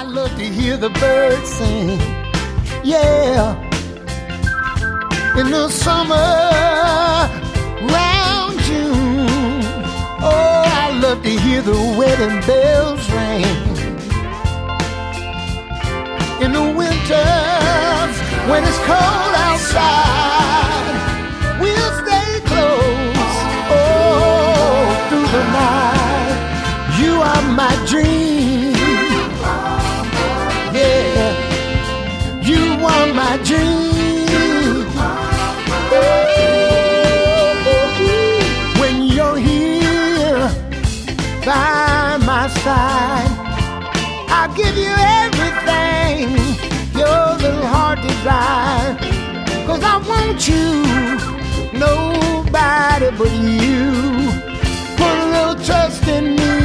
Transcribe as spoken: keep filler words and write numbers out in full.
I love to hear the birds sing. Yeah. In the summer, round June. Oh, I love to hear the wedding bells ring. In the winters, when it's cold outside, we'll stay close, oh, through the night. You are my dream. Yeah, you are my dream. When you're here by my side, I'll give you everything your little heart desires. 'Cause I want you, nobody but you. Put a little trust in me.